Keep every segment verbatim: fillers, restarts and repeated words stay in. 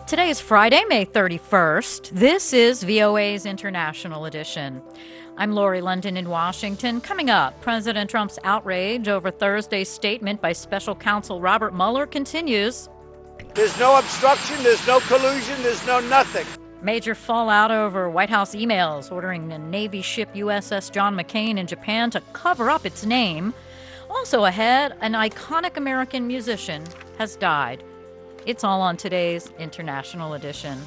Today is Friday, May thirty-first. This is V O A's International Edition. I'm Lori London in Washington. Coming up, President Trump's outrage over Thursday's statement by Special Counsel Robert Mueller continues. There's no obstruction, there's no collusion, there's no nothing. Major fallout over White House emails ordering the Navy ship U S S John McCain in Japan to cover up its name. Also ahead, an iconic American musician has died. It's all on today's International Edition.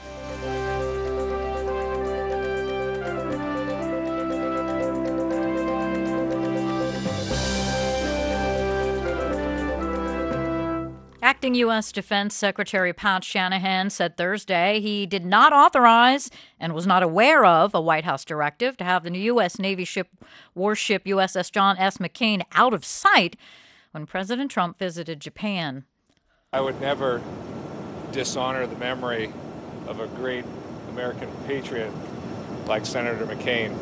Acting U S Defense Secretary Pat Shanahan said Thursday he did not authorize and was not aware of a White House directive to have the U S Navy ship warship U S S John S. McCain out of sight when President Trump visited Japan. I would never dishonor the memory of a great American patriot like Senator McCain.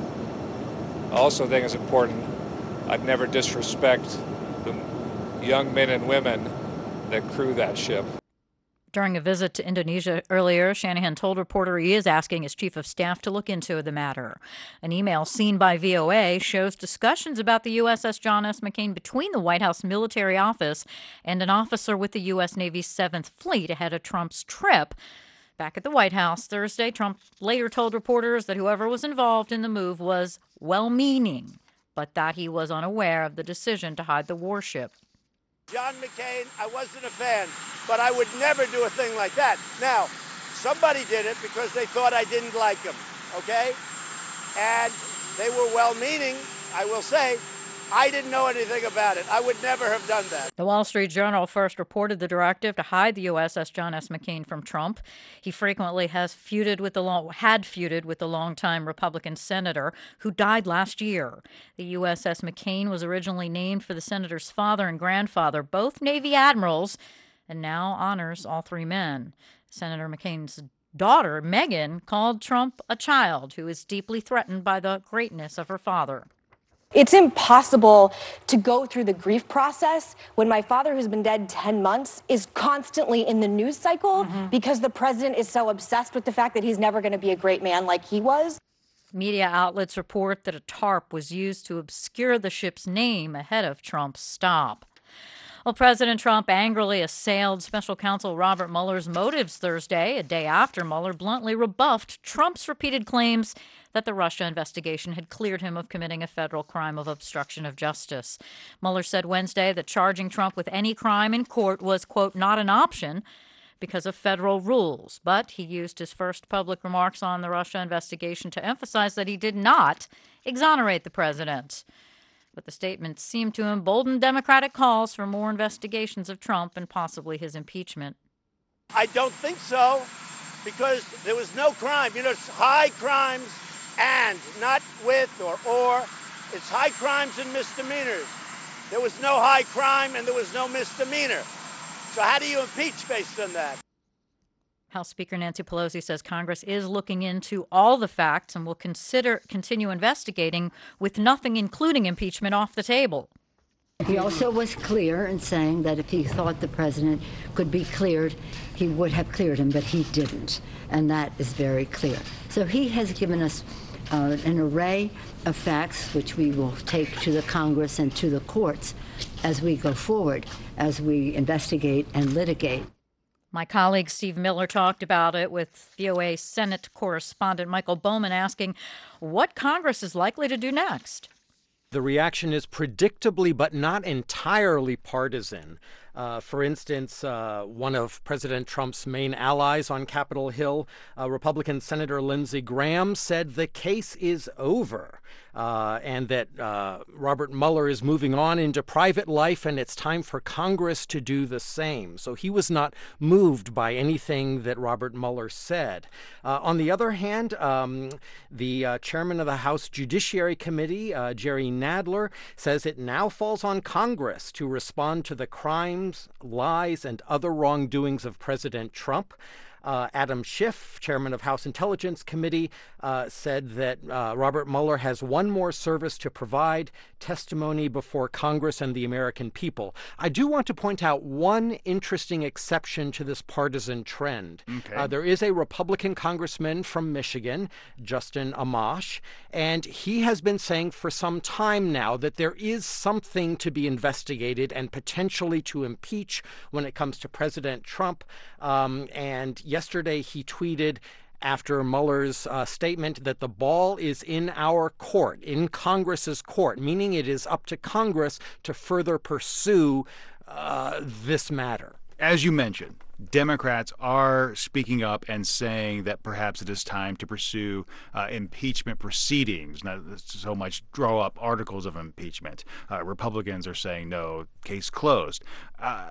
I also think it's important I'd never disrespect the young men and women that crew that ship. During a visit to Indonesia earlier, Shanahan told reporters he is asking his chief of staff to look into the matter. An email seen by V O A shows discussions about the U S S John S. McCain between the White House military office and an officer with the U S Navy's seventh Fleet ahead of Trump's trip. Back at the White House Thursday, Trump later told reporters that whoever was involved in the move was well-meaning, but that he was unaware of the decision to hide the warship. John McCain, I wasn't a fan, but I would never do a thing like that. Now, somebody did it because they thought I didn't like him, okay? And they were well-meaning, I will say. I didn't know anything about it. I would never have done that. The Wall Street Journal first reported the directive to hide the U S S John S. McCain from Trump. He frequently has feuded with the long, had feuded with the longtime Republican senator who died last year. The U S S McCain was originally named for the senator's father and grandfather, both Navy admirals, and now honors all three men. Senator McCain's daughter, Megan, called Trump a child who is deeply threatened by the greatness of her father. It's impossible to go through the grief process when my father, who's been dead ten months, is constantly in the news cycle mm-hmm. because the president is so obsessed with the fact that he's never going to be a great man like he was. Media outlets report that a tarp was used to obscure the ship's name ahead of Trump's stop. Well, President Trump angrily assailed Special Counsel Robert Mueller's motives Thursday, a day after Mueller bluntly rebuffed Trump's repeated claims that the Russia investigation had cleared him of committing a federal crime of obstruction of justice. Mueller said Wednesday that charging Trump with any crime in court was, quote, not an option because of federal rules. But he used his first public remarks on the Russia investigation to emphasize that he did not exonerate the president. But the statements seemed to embolden Democratic calls for more investigations of Trump and possibly his impeachment. I don't think so, because there was no crime. You know, it's high crimes and, not with or or. It's high crimes and misdemeanors. There was no high crime and there was no misdemeanor. So how do you impeach based on that? House Speaker Nancy Pelosi says Congress is looking into all the facts and will consider continue investigating with nothing, including impeachment, off the table. He also was clear in saying that if he thought the president could be cleared, he would have cleared him, but he didn't. And that is very clear. So he has given us uh, an array of facts, which we will take to the Congress and to the courts as we go forward, as we investigate and litigate. My colleague Steve Miller talked about it with V O A Senate correspondent Michael Bowman, asking what Congress is likely to do next. The reaction is predictably but not entirely partisan. Uh, for instance, uh, one of President Trump's main allies on Capitol Hill, uh, Republican Senator Lindsey Graham, said the case is over uh, and that uh, Robert Mueller is moving on into private life and it's time for Congress to do the same. So he was not moved by anything that Robert Mueller said. Uh, on the other hand, um, the uh, chairman of the House Judiciary Committee, uh, Jerry Nadler, says it now falls on Congress to respond to the crimes, lies, and other wrongdoings of President Trump. Uh, Adam Schiff, chairman of House Intelligence Committee, uh, said that uh, Robert Mueller has one more service to provide: testimony before Congress and the American people. I do want to point out one interesting exception to this partisan trend. Okay. Uh, there is a Republican congressman from Michigan, Justin Amash, and he has been saying for some time now that there is something to be investigated and potentially to impeach when it comes to President Trump. Um, and yesterday he tweeted after Mueller's uh, statement that the ball is in our court, in Congress's court, meaning it is up to Congress to further pursue uh, this matter. As you mentioned, Democrats are speaking up and saying that perhaps it is time to pursue uh, impeachment proceedings, not so much draw up articles of impeachment. Uh, Republicans are saying no, case closed. Uh,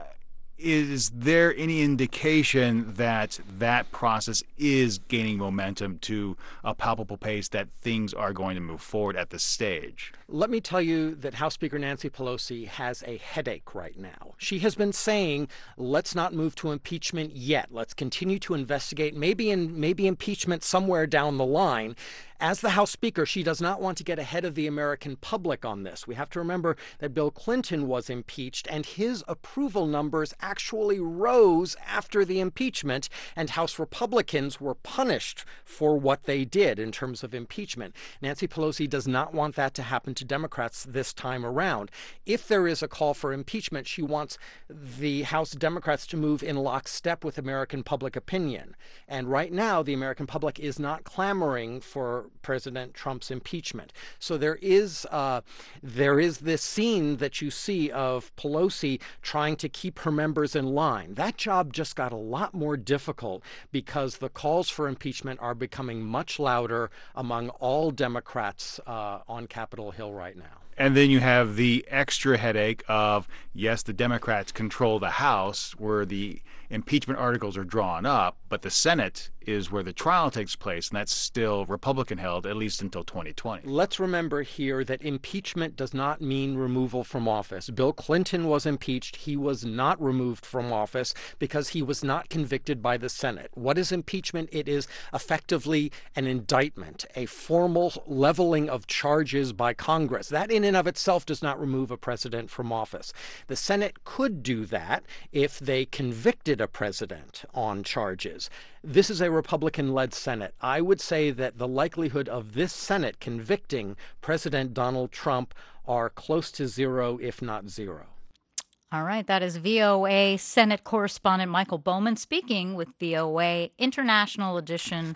Is there any indication that that process is gaining momentum to a palpable pace, that things are going to move forward at this stage? Let me tell you that House Speaker Nancy Pelosi has a headache right now. She has been saying, let's not move to impeachment yet. Let's continue to investigate, maybe in maybe impeachment somewhere down the line. As the House Speaker, she does not want to get ahead of the American public on this. We have to remember that Bill Clinton was impeached, and his approval numbers actually rose after the impeachment, and House Republicans were punished for what they did in terms of impeachment. Nancy Pelosi does not want that to happen to Democrats this time around. If there is a call for impeachment, she wants the House Democrats to move in lockstep with American public opinion. And right now, the American public is not clamoring for President Trump's impeachment. So there is uh, there is this scene that you see of Pelosi trying to keep her members in line. That job just got a lot more difficult because the calls for impeachment are becoming much louder among all Democrats uh, on Capitol Hill right now. And then you have the extra headache of, yes, the Democrats control the House where the impeachment articles are drawn up, but the Senate is where the trial takes place, and that's still Republican held, at least until twenty twenty. Let's remember here that impeachment does not mean removal from office. Bill Clinton was impeached. He was not removed from office because he was not convicted by the Senate. What is impeachment? It is effectively an indictment, a formal leveling of charges by Congress. That in and of itself does not remove a president from office. The Senate could do that if they convicted a president on charges. This is a Republican-led Senate. I would say that the likelihood of this Senate convicting President Donald Trump are close to zero, if not zero. All right, that is V O A Senate correspondent Michael Bowman speaking with V O A International Edition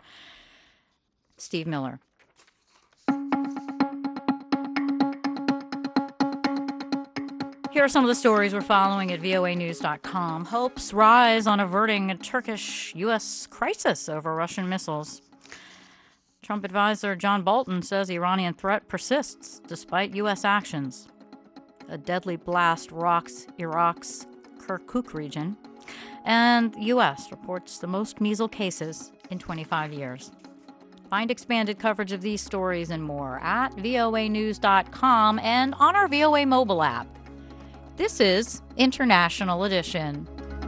Steve Miller. Here are some of the stories we're following at V O A news dot com. Hopes rise on averting a Turkish U S crisis over Russian missiles. Trump advisor John Bolton says Iranian threat persists despite U S actions. A deadly blast rocks Iraq's Kirkuk region. And the U S reports the most measles cases in twenty-five years. Find expanded coverage of these stories and more at V O A news dot com and on our V O A mobile app. This is International Edition.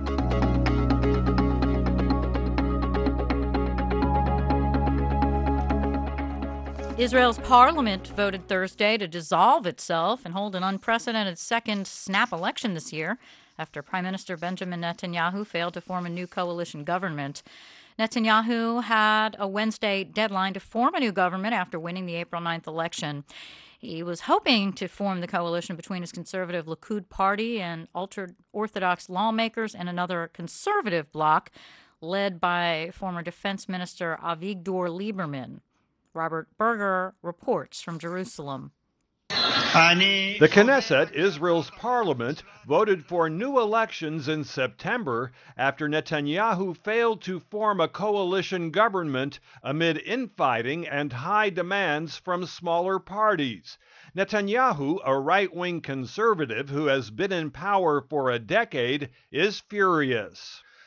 Israel's parliament voted Thursday to dissolve itself and hold an unprecedented second snap election this year after Prime Minister Benjamin Netanyahu failed to form a new coalition government. Netanyahu had a Wednesday deadline to form a new government after winning the April ninth election. He was hoping to form the coalition between his conservative Likud party and ultra-Orthodox lawmakers and another conservative bloc led by former Defense Minister Avigdor Lieberman. Robert Berger reports from Jerusalem. The Knesset, Israel's parliament, voted for new elections in September after Netanyahu failed to form a coalition government amid infighting and high demands from smaller parties. Netanyahu, a right-wing conservative who has been in power for a decade, is furious.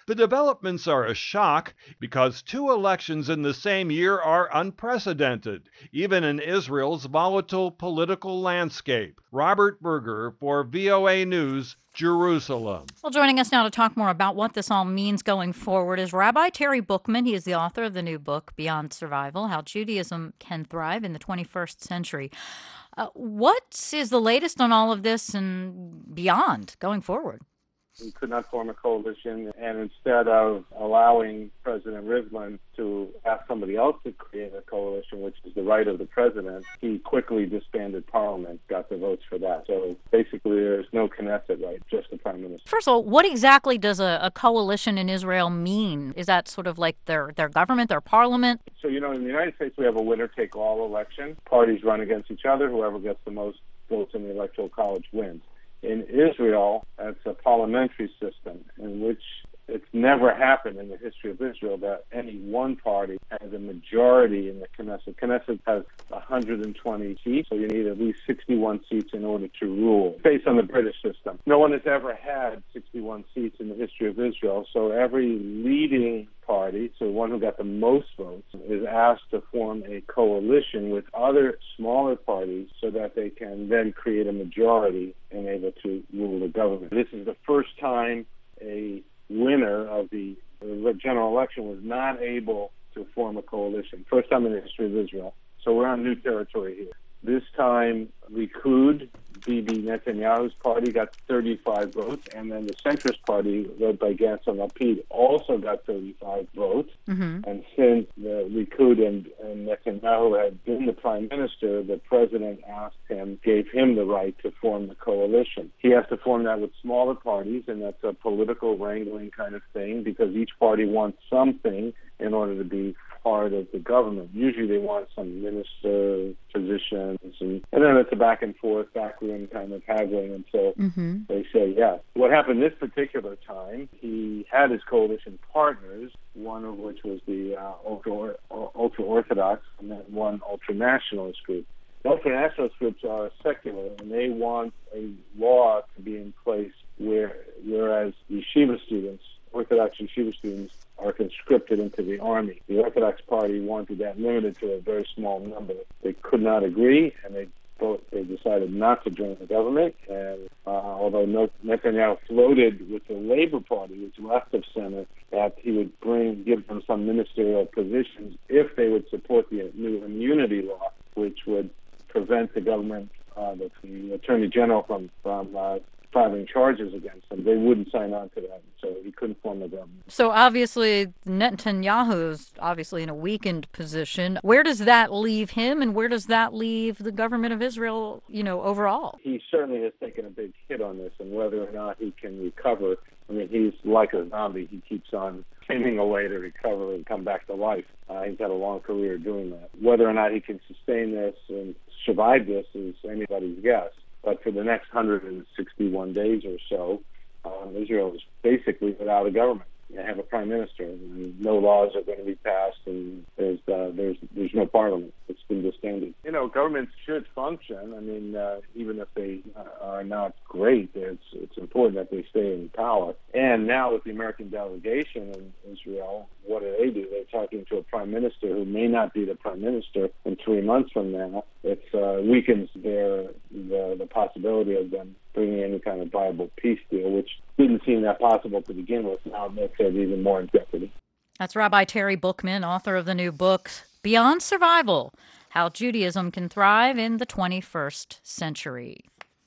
The developments are a shock because two elections in the same year are unprecedented, even in Israel's volatile political landscape. Robert Berger for V O A News, Jerusalem. Well, joining us now to talk more about what this all means going forward is Rabbi Terry Bookman. He is the author of the new book, Beyond Survival, How Judaism Can Thrive in the twenty-first Century. Uh, what is the latest on all of this and beyond going forward? We could not form a coalition, and instead of allowing President Rivlin to ask somebody else to create a coalition, which is the right of the president, he quickly disbanded Parliament, got the votes for that. So basically there's no Knesset right, just the prime minister. First of all, what exactly does a, a coalition in Israel mean? Is that sort of like their, their government, their parliament? So, you know, in the United States we have a winner-take-all election. Parties run against each other. Whoever gets the most votes in the Electoral College wins. In Israel, it's a parliamentary system in which it's never happened in the history of Israel that any one party has a majority in the Knesset. Knesset has one hundred twenty seats, so you need at least sixty-one seats in order to rule. Based on the British system, no one has ever had sixty-one seats in the history of Israel, so every leading party, so the one who got the most votes, is asked to form a coalition with other smaller parties so that they can then create a majority and able to rule the government. This is the first time a winner of the general election was not able to form a coalition. First time in the history of Israel. So we're on new territory here. This time, Likud, Bibi Netanyahu's party, got thirty-five votes, and then the centrist party, led by Gantz and Lapid, also got thirty-five votes. Mm-hmm. And since the Likud and, and Netanyahu had been the prime minister, the president asked him, gave him the right to form the coalition. He has to form that with smaller parties, and that's a political wrangling kind of thing, because each party wants something in order to be part of the government. Usually they want some minister positions, and, and then it's a back and forth, backroom kind of haggling until mm-hmm. they say yes. What happened this particular time, he had his coalition partners, one of which was the uh, ultra, ultra-Orthodox and then one ultra-nationalist group. The ultra-nationalist groups are secular, and they want a law to be in place where, whereas yeshiva students, Orthodox yeshiva students, are conscripted into the army. The Orthodox Party wanted that limited to a very small number. They could not agree, and they both they decided not to join the government. And uh, although Netanyahu floated with the Labor Party, which left of center, that he would bring give them some ministerial positions if they would support the new immunity law, which would prevent the government, uh, the, the Attorney General, from from uh, filing charges against him. They wouldn't sign on to that, so he couldn't form a government. So obviously Netanyahu is obviously in a weakened position. Where does that leave him, and where does that leave the government of Israel, you know, overall? He certainly has taken a big hit on this, and whether or not he can recover, I mean, he's like a zombie. He keeps on finding a way to recover and come back to life. Uh, he's had a long career doing that. Whether or not he can sustain this and survive this is anybody's guess. But for the next one hundred sixty-one days or so, um, Israel is basically without a government. They have a prime minister, and no laws are going to be passed, and there's uh, there's there's no parliament. It's been disbanded. You know, governments should function. I mean, uh, even if they uh, are not great, it's it's important that they stay in power. And now with the American delegation in Israel, what do they do? They're talking to a prime minister who may not be the prime minister in three months from now. It uh, weakens their the, the possibility of them bringing any kind of viable peace deal, which didn't seem that possible to begin with. Now it makes it even more in jeopardy. That's Rabbi Terry Bookman, author of the new book, Beyond Survival, How Judaism Can Thrive in the twenty-first Century.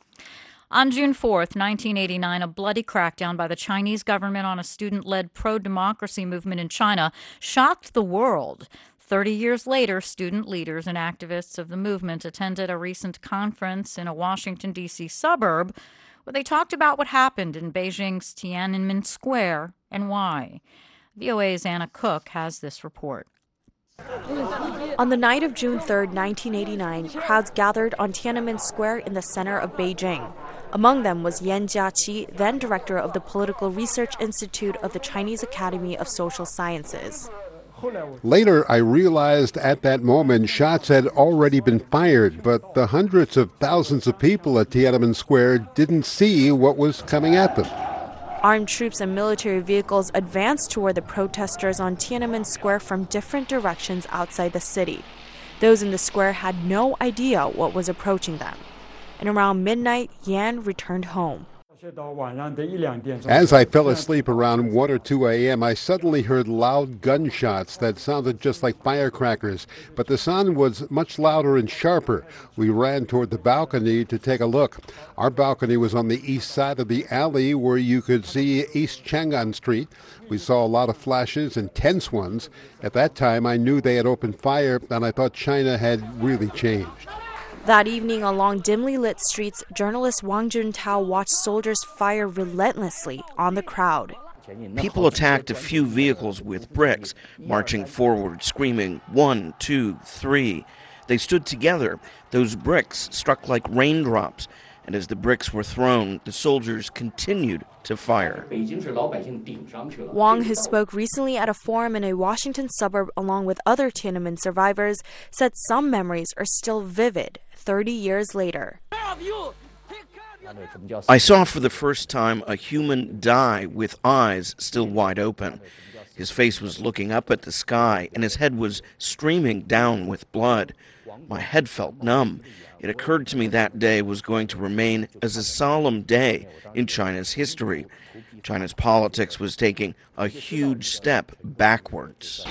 On June fourth, nineteen eighty-nine, a bloody crackdown by the Chinese government on a student-led pro-democracy movement in China shocked the world. Thirty years later, student leaders and activists of the movement attended a recent conference in a Washington, D C suburb where they talked about what happened in Beijing's Tiananmen Square and why. V O A's Anna Cook has this report. On the night of June third, nineteen eighty-nine, crowds gathered on Tiananmen Square in the center of Beijing. Among them was Yan Jiaqi, then director of the Political Research Institute of the Chinese Academy of Social Sciences. Later, I realized at that moment shots had already been fired, but the hundreds of thousands of people at Tiananmen Square didn't see what was coming at them. Armed troops and military vehicles advanced toward the protesters on Tiananmen Square from different directions outside the city. Those in the square had no idea what was approaching them. And around midnight, Yan returned home. As I fell asleep around one or two a.m., I suddenly heard loud gunshots that sounded just like firecrackers, but the sound was much louder and sharper. We ran toward the balcony to take a look. Our balcony was on the east side of the alley where you could see East Chang'an Street. We saw a lot of flashes and tense ones. At that time, I knew they had opened fire, and I thought China had really changed. That evening, along dimly lit streets, journalist Wang Juntao watched soldiers fire relentlessly on the crowd. People attacked a few vehicles with bricks, marching forward, screaming, one, two, three. They stood together. Those bricks struck like raindrops. And as the bricks were thrown, the soldiers continued to fire. Wang, who spoke recently at a forum in a Washington suburb along with other Tiananmen survivors, said some memories are still vivid thirty years later. I saw for the first time a human die with eyes still wide open. His face was looking up at the sky, and his head was streaming down with blood. My head felt numb. It occurred to me that day was going to remain as a solemn day in China's history. China's politics was taking a huge step backwards.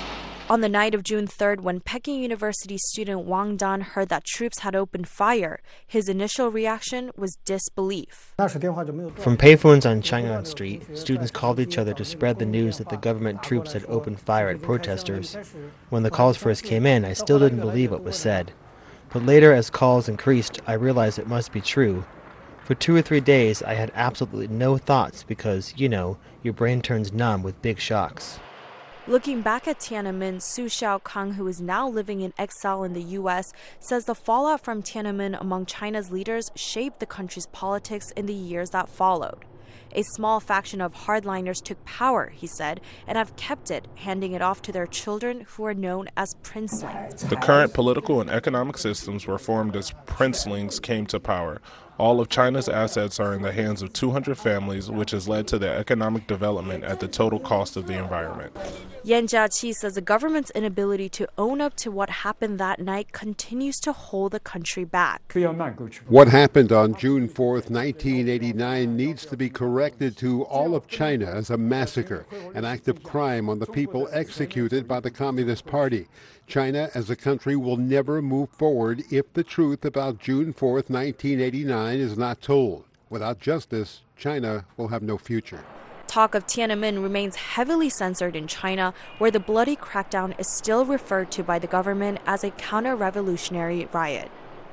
On the night of June third, when Peking University student Wang Dan heard that troops had opened fire, his initial reaction was disbelief. From payphones on Chang'an Street, students called each other to spread the news that the government troops had opened fire at protesters. When the calls first came in, I still didn't believe what was said. But later, as calls increased, I realized it must be true. For two or three days, I had absolutely no thoughts because, you know, your brain turns numb with big shocks. Looking back at Tiananmen, Su Xiaokang, who is now living in exile in the U S, says the fallout from Tiananmen among China's leaders shaped the country's politics in the years that followed. A small faction of hardliners took power, he said, and have kept it, handing it off to their children who are known as princelings. The current political and economic systems were formed as princelings came to power. All of China's assets are in the hands of two hundred families, which has led to their economic development at the total cost of the environment. Yan Jiaqi says the government's inability to own up to what happened that night continues to hold the country back. What happened on June fourth, nineteen eighty-nine needs to be corrected to all of China as a massacre, an act of crime on the people executed by the Communist Party. China as a country will never move forward if the truth about June fourth, nineteen eighty-nine is not told. Without justice, China will have no future. Talk of Tiananmen remains heavily censored in China, where the bloody crackdown is still referred to by the government as a counter-revolutionary riot.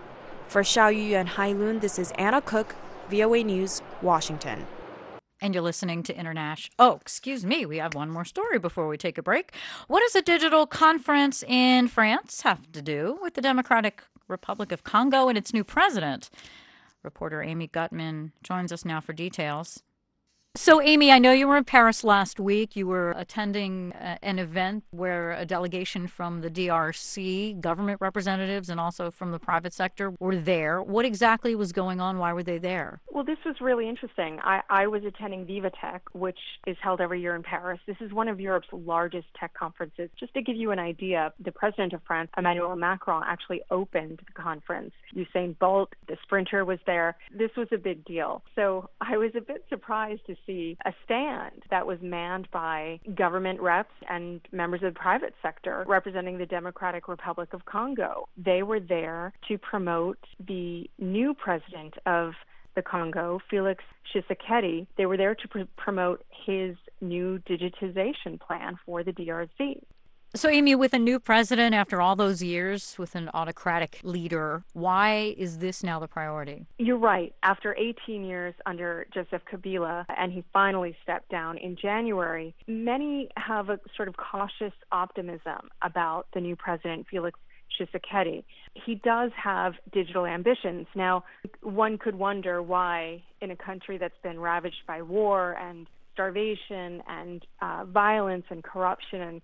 For Xiaoyu and Hailun, this is Anna Cook, V O A News, Washington. And you're listening to International. Oh, excuse me. We have one more story before we take a break. What does a digital conference in France have to do with the Democratic Republic of Congo and its new president? Reporter Amy Gutman joins us now for details. So, Amy, I know you were in Paris last week. You were attending uh, an event where a delegation from the D R C, government representatives, and also from the private sector were there. What exactly was going on? Why were they there? Well, this was really interesting. I, I was attending VivaTech, which is held every year in Paris. This is one of Europe's largest tech conferences. Just to give you an idea, the president of France, Emmanuel Macron, actually opened the conference. Usain Bolt, the sprinter, was there. This was a big deal. So I was a bit surprised to see a stand that was manned by government reps and members of the private sector representing the Democratic Republic of Congo. They were there to promote the new president of the Congo, Felix Tshisekedi. They were there to pr- promote his new digitization plan for the D R C. So, Amy, with a new president after all those years, with an autocratic leader, why is this now the priority? You're right. After eighteen years under Joseph Kabila, and he finally stepped down in January, many have a sort of cautious optimism about the new president, Felix Tshisekedi. He does have digital ambitions. Now, one could wonder why, in a country that's been ravaged by war and starvation and uh, violence and corruption and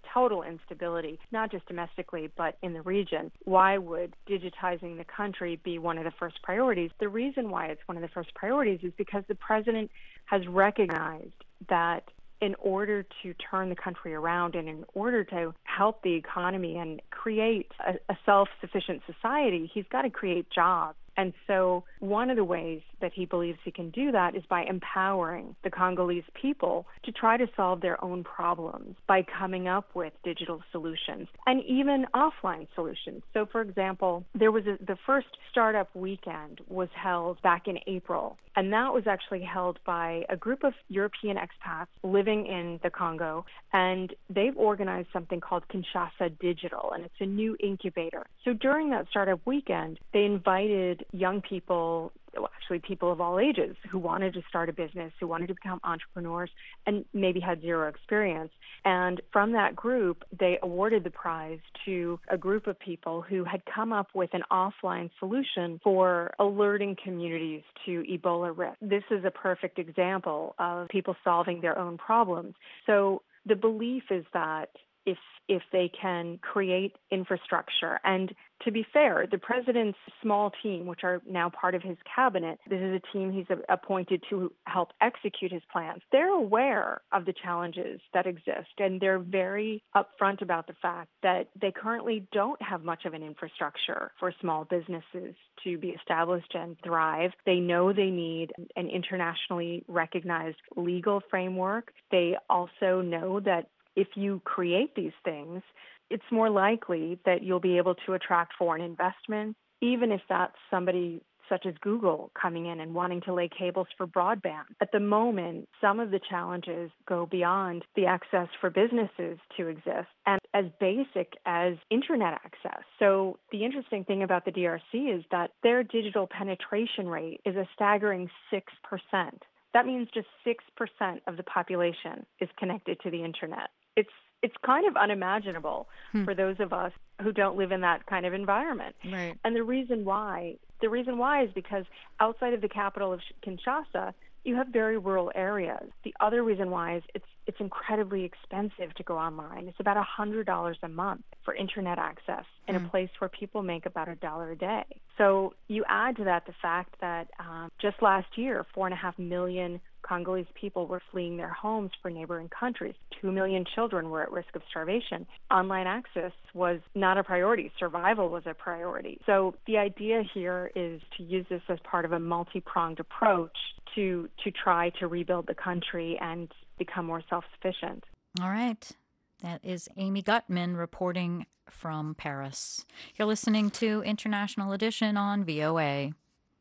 total instability, not just domestically, but in the region. Why would digitizing the country be one of the first priorities? The reason why it's one of the first priorities is because the president has recognized that in order to turn the country around and in order to help the economy and create a, a self-sufficient society, he's got to create jobs. And so one of the ways that he believes he can do that is by empowering the Congolese people to try to solve their own problems by coming up with digital solutions and even offline solutions. So, for example, there was a, the first startup weekend was held back in April, and that was actually held by a group of European expats living in the Congo, and they've organized something called Kinshasa Digital, and it's a new incubator. So during that startup weekend, they invited young people, well, actually people of all ages, who wanted to start a business, who wanted to become entrepreneurs, and maybe had zero experience. And from that group, they awarded the prize to a group of people who had come up with an offline solution for alerting communities to Ebola risk. This is a perfect example of people solving their own problems. So the belief is that if if they can create infrastructure. And to be fair, the president's small team, which are now part of his cabinet, this is a team he's appointed to help execute his plans. They're aware of the challenges that exist, and they're very upfront about the fact that they currently don't have much of an infrastructure for small businesses to be established and thrive. They know they need an internationally recognized legal framework. They also know that if you create these things, it's more likely that you'll be able to attract foreign investment, even if that's somebody such as Google coming in and wanting to lay cables for broadband. At the moment, some of the challenges go beyond the access for businesses to exist and as basic as internet access. So the interesting thing about the D R C is that their digital penetration rate is a staggering six percent. That means just six percent of the population is connected to the internet. It's it's kind of unimaginable hmm. for those of us who don't live in that kind of environment. Right. And the reason why, the reason why is because outside of the capital of Kinshasa, you have very rural areas. The other reason why is it's it's incredibly expensive to go online. It's about one hundred dollars a month for internet access in mm. a place where people make about a dollar a day. So you add to that the fact that um, just last year, four and a half million Congolese people were fleeing their homes for neighboring countries. Two million children were at risk of starvation. Online access was not a priority. Survival was a priority. So the idea here is to use this as part of a multi-pronged approach to to try to rebuild the country and become more self-sufficient. All right. That is Amy Gutman reporting from Paris. You're listening to International Edition on V O A.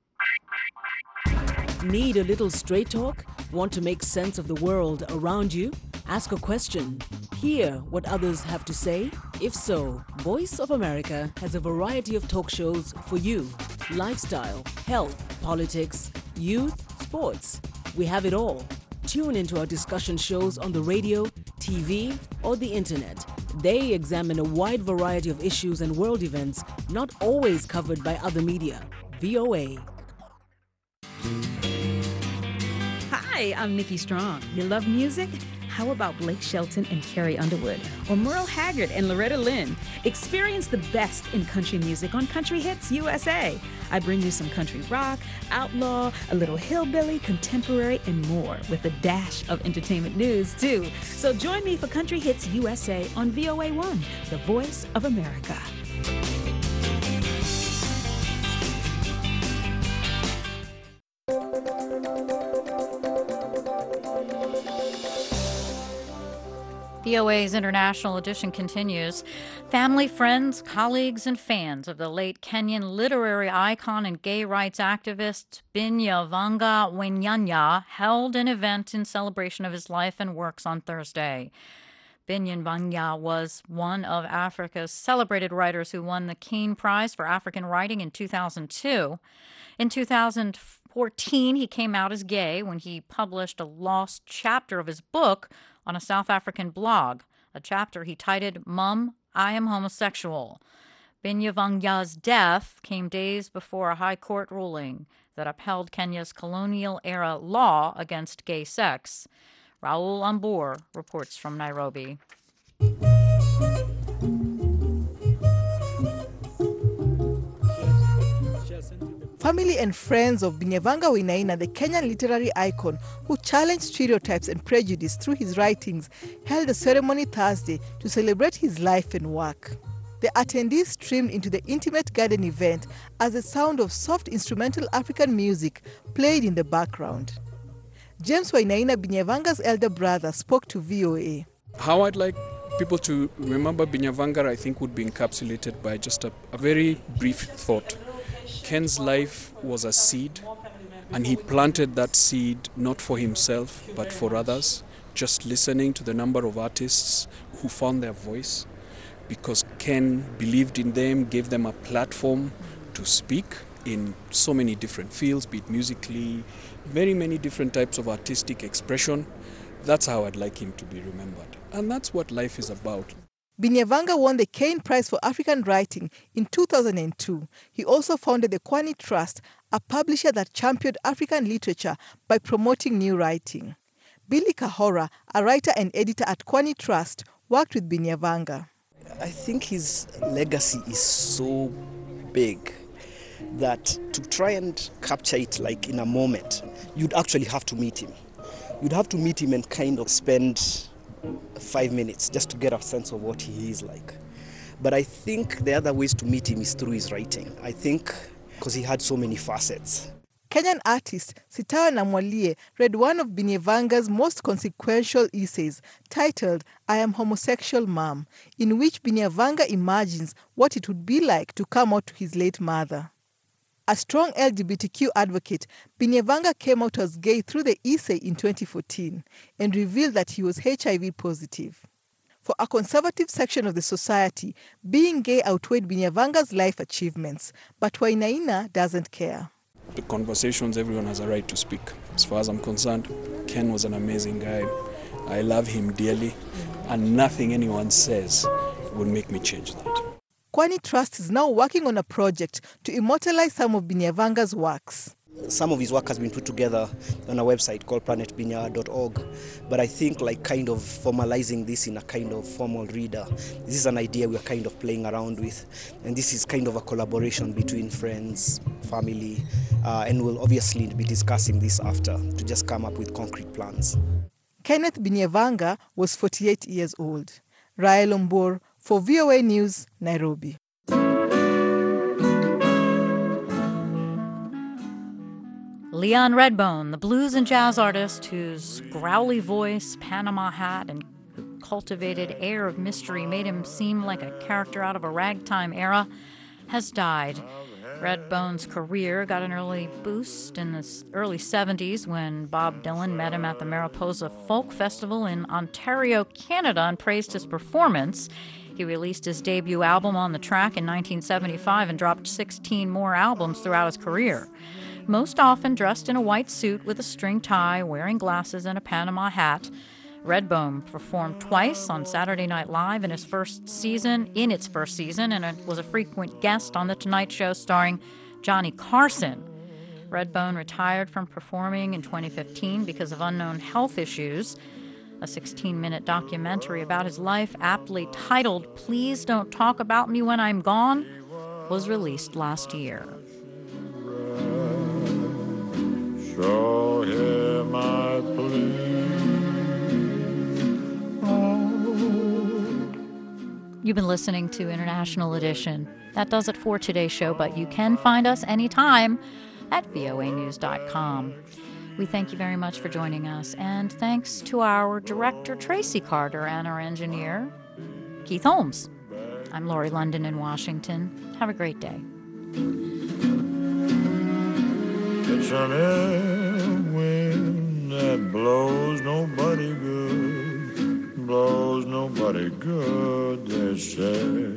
Need a little straight talk? Want to make sense of the world around you? Ask a question. Hear what others have to say? If so, Voice of America has a variety of talk shows for you. Lifestyle, health, politics, youth, sports. We have it all. Tune into our discussion shows on the radio, T V, or the internet. They examine a wide variety of issues and world events not always covered by other media. V O A. Hi, I'm Nikki Strong. You love music? How about Blake Shelton and Carrie Underwood? Or Merle Haggard and Loretta Lynn? Experience the best in country music on Country Hits U S A. I bring you some country rock, outlaw, a little hillbilly, contemporary, and more, with a dash of entertainment news, too. So join me for Country Hits U S A on V O A one, the voice of America. V O A's International Edition continues. Family, friends, colleagues, and fans of the late Kenyan literary icon and gay rights activist Binyavanga Wainaina held an event in celebration of his life and works on Thursday. Binyavanga was one of Africa's celebrated writers who won the Kean Prize for African Writing in two thousand two. In two thousand fourteen, he came out as gay when he published a lost chapter of his book on a South African blog, a chapter he titled, Mum, I Am Homosexual. Binyavanga's death came days before a high court ruling that upheld Kenya's colonial-era law against gay sex. Raul Ambur reports from Nairobi. family and friends of Binyavanga Wainaina, the Kenyan literary icon who challenged stereotypes and prejudice through his writings, held a ceremony Thursday to celebrate his life and work. The attendees streamed into the intimate garden event as the sound of soft instrumental African music played in the background. James Wainaina, Binyavanga's elder brother, spoke to V O A. How I'd like people to remember Binyavanga, I think, would be encapsulated by just a, a very brief thought. Ken's life was a seed, and he planted that seed not for himself, but for others, just listening to the number of artists who found their voice, because Ken believed in them, gave them a platform to speak in so many different fields, be it musically, very many different types of artistic expression. That's how I'd like him to be remembered. And that's what life is about. Binyavanga won the Cain Prize for African Writing in two thousand two. He also founded the Kwani Trust, a publisher that championed African literature by promoting new writing. Billy Kahora, a writer and editor at Kwani Trust, worked with Binyavanga. I think his legacy is so big that to try and capture it like in a moment, you'd actually have to meet him. You'd have to meet him and kind of spend five minutes just to get a sense of what he is like. But I think the other ways to meet him is through his writing. I think because he had so many facets. Kenyan artist Sitawa Namwalie read one of Binyavanga's most consequential essays titled I Am Homosexual Mom, in which Binyavanga imagines what it would be like to come out to his late mother. A strong L G B T Q advocate, Binyavanga came out as gay through the essay in twenty fourteen and revealed that he was H I V positive. For a conservative section of the society, being gay outweighed Binyavanga's life achievements, but Wainaina doesn't care. The conversations, everyone has a right to speak. As far as I'm concerned, Ken was an amazing guy. I love him dearly, and nothing anyone says will make me change that. Kwani Trust is now working on a project to immortalize some of Binyavanga's works. Some of his work has been put together on a website called planet binya dot org, but I think like kind of formalizing this in a kind of formal reader, this is an idea we're kind of playing around with, and this is kind of a collaboration between friends, family, uh, and we'll obviously be discussing this after to just come up with concrete plans. Kenneth Binyavanga was forty-eight years old. Rael Ombor for V O A News, Nairobi. Leon Redbone, the blues and jazz artist whose growly voice, Panama hat, and cultivated air of mystery made him seem like a character out of a ragtime era, has died. Redbone's career got an early boost in the early seventies when Bob Dylan met him at the Mariposa Folk Festival in Ontario, Canada, and praised his performance. He released his debut album On the Track in nineteen seventy-five and dropped sixteen more albums throughout his career. Most often dressed in a white suit with a string tie, wearing glasses and a Panama hat. Redbone performed twice on Saturday Night Live in his first season, in its first season, and was a frequent guest on The Tonight Show starring Johnny Carson. Redbone retired from performing in twenty fifteen because of unknown health issues. A sixteen-minute documentary about his life, aptly titled Please Don't Talk About Me When I'm Gone, was released last year. So hear my plea. You've been listening to International Edition. That does it for today's show, but you can find us anytime at V O A news dot com. We thank you very much for joining us, and thanks to our director, Tracy Carter, and our engineer, Keith Holmes. I'm Lori London in Washington. Have a great day. It's an air wind that blows nobody good, blows nobody good, they say.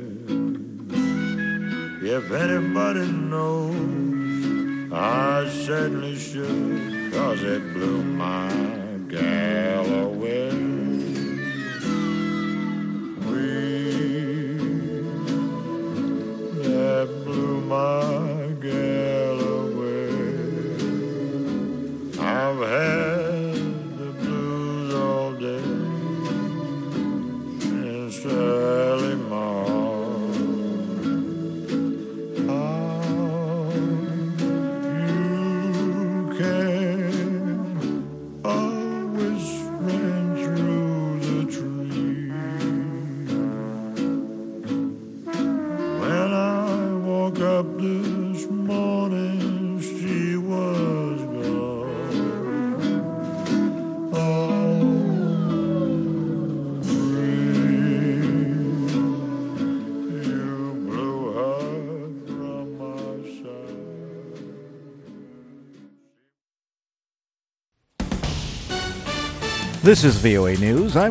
If anybody knows, I certainly should, 'cause it blew my gal away. We, that blew my gal away. I've had the blues all day since early morning. This is V O A News. I'm